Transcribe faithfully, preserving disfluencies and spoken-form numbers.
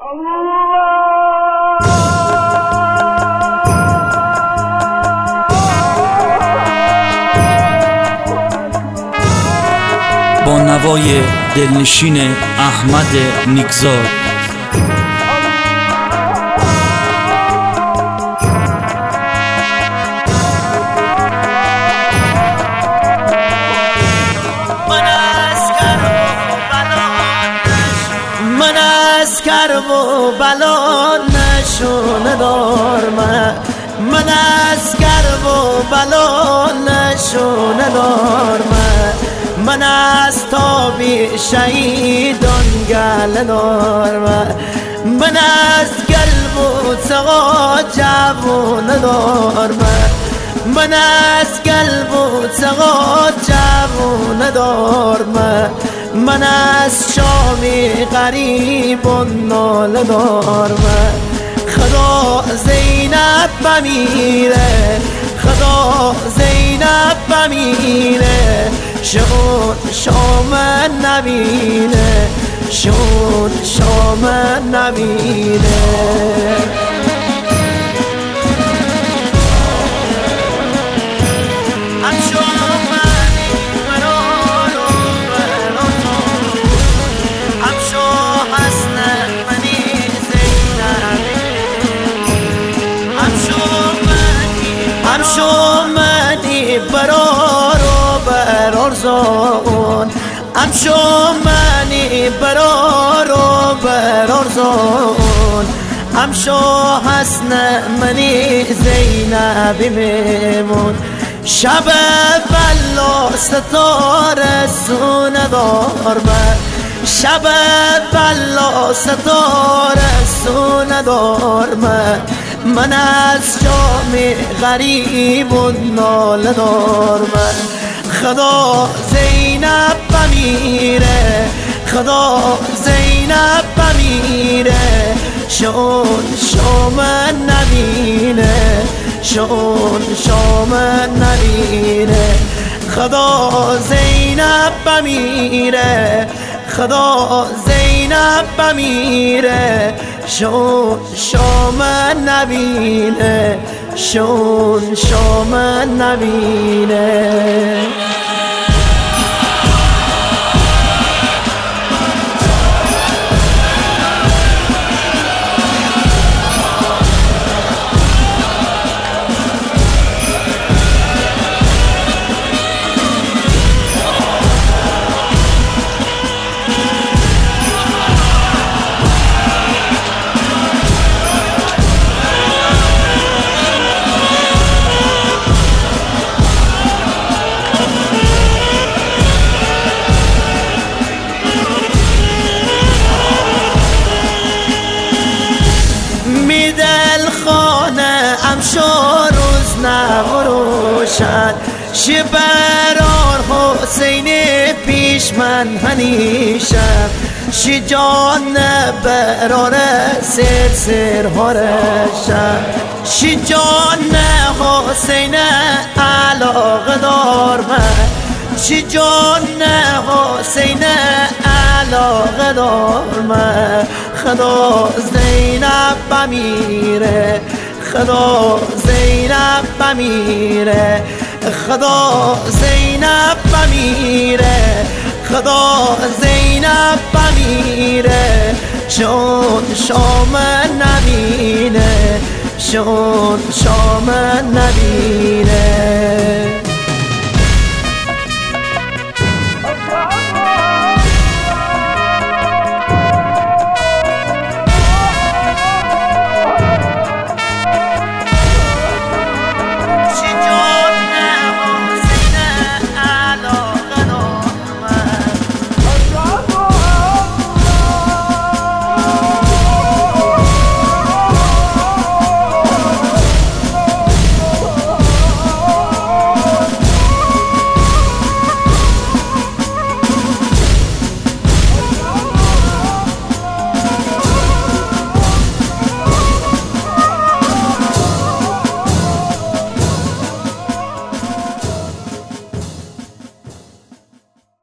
با نوای دلنشین احمد نیکزاد. من از کرب و بلا نشونه دارم، من از کرب و بلا نشونه دارم، من از تابی شهیدان گله دارم، من از قلب و سقا جوونه دارم، من از قلب و سقا جوونه دارم، من از شامی غریب و ناله دارم. خدا زینب بمیره، خدا زینب بمیره، شون شام نبینه، شون شام نبینه. شومنی برار و برار زون، ام شومنی برار و برار زون، ام شو حسن منی زینبی میمون. شب بلا ستاره سونه دارم، شب بلا ستاره سونه دارم، من از جام غریب و ناله دارم. خدا زینب بمیره، خدا زینب بمیره، شون شام نبینه، شون شام نبینه. خدا زینب بمیره، خدا زینب بمیره، شون شام نبینه، شون شام نبینه. امشو روز نوروشن شبرار حسین پیش من هنیشم، شی جان برار سر سر هارشم، شی جان حسین علاقه دارم، شی جان حسین علاقه دارم. خدا زینب بمیره، خدا زینب بمیره، خدا زینب بمیره، خدا زینب بمیره، شون شام نبینه، شون شام نبینه.